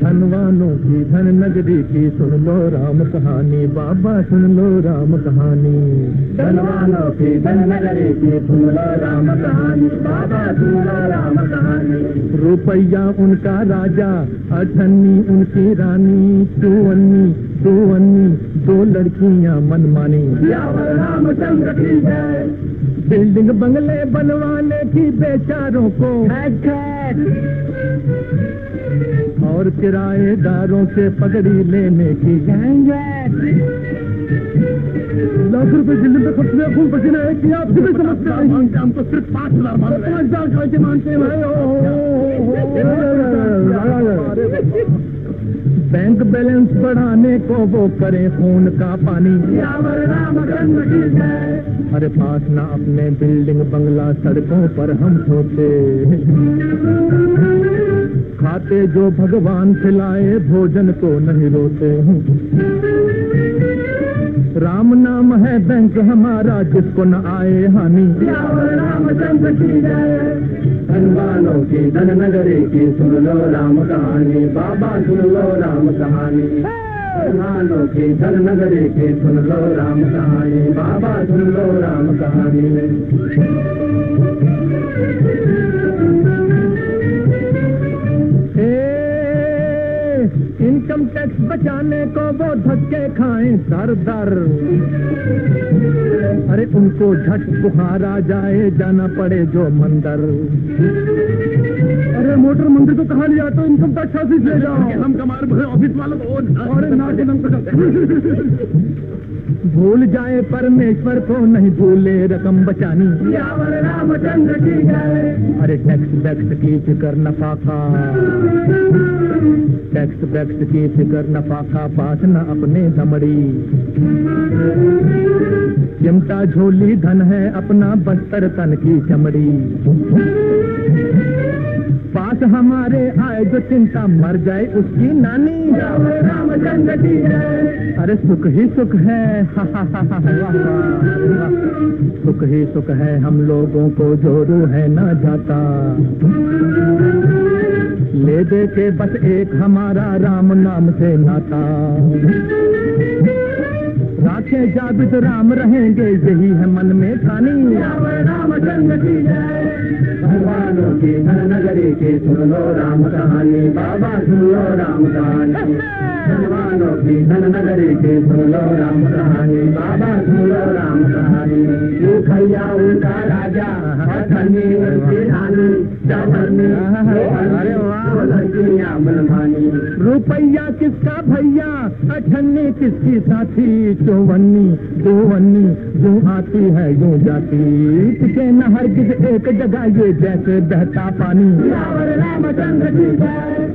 धनवानों की धन नगरी की सुन लो राम कहानी, बाबा सुन लो राम कहानी। धनवानों की धन नगरी की सुन लो राम कहानी, बाबा सुन लो राम कहानी। रुपया उनका राजा, अठन्नी उनकी रानी, चौवन्नी दो लड़कियां मनमानी। रामचंद्र की जय। बिल्डिंग बंगले बनवाने की बेचारों को और किराएदारों से पगड़ी लेने की लाख रुपए जिले में खर्च में खून पसीना है कि आप भी समझते हैं। हम तो सिर्फ 5,000 मानते हैं भाई। बैंक बैलेंस बढ़ाने को वो करे खून का पानी। अरे पास ना अपने बिल्डिंग बंगला सड़कों पर हम सोचे, खाते जो भगवान खिलाए भोजन को नहीं रोते। राम नाम है बैंक हमारा जिसको न आए हानि। रामचंद्र की जय। धनवानों की धन नगरी की सुन लो राम कहानी, बाबा सुन लो राम कहानी। धनवानों की धन नगरी की सुन लो राम कहानी, बाबा सुन लो राम कहानी। इनकम टैक्स बचाने को वो धक्के खाएं दर दर। अरे उनको झट बुखार आ जाए जाना पड़े जो मंदिर। अरे मोटर मंदिर को कहा लिया तो इनकम टैक्स ऑफिस ले जाओ। हम कमार ऑफिस वालों को और भूल जाए परमेश्वर को नहीं भूले रकम बचानी। रामचंद्र की जय। अरे टैक्स की फिक्र नफा का, टैक्स की फिक्र नफा का पास न अपने दमड़ी। चिमटा झोली धन है अपना बस्तर तन की चमड़ी। पास हमारे आए जो चिंता मर जाए उसकी नानी। रामचंद्र की जय। अरे सुख ही सुख है सुख ही सुख है हम लोगों को जोरू है ना जाता। ले दे के बस एक हमारा राम नाम से नाता। राखे जाबित राम रहेंगे यही है मन में ठानी। रामचंद्र की जय। भगवानों की धन नगरी की सुन लो राम कहानी, बाबा सुन लो राम कहानी। भगवानों की धन नगरी की सुन लो राम कहानी, बाबा सुन लो राम कहानी। भैया उनका राजा, अठन्नी उनकी रानी, चौवन्नी लड़कियां मनमानी। रुपया किसका भैया, अठन्नी किसकी साथी, चौवन्नी जो आती है यूं जाती। टिके न हरगिज एक जगह ये जैसे बहता पानी। रामचंद्र की जय।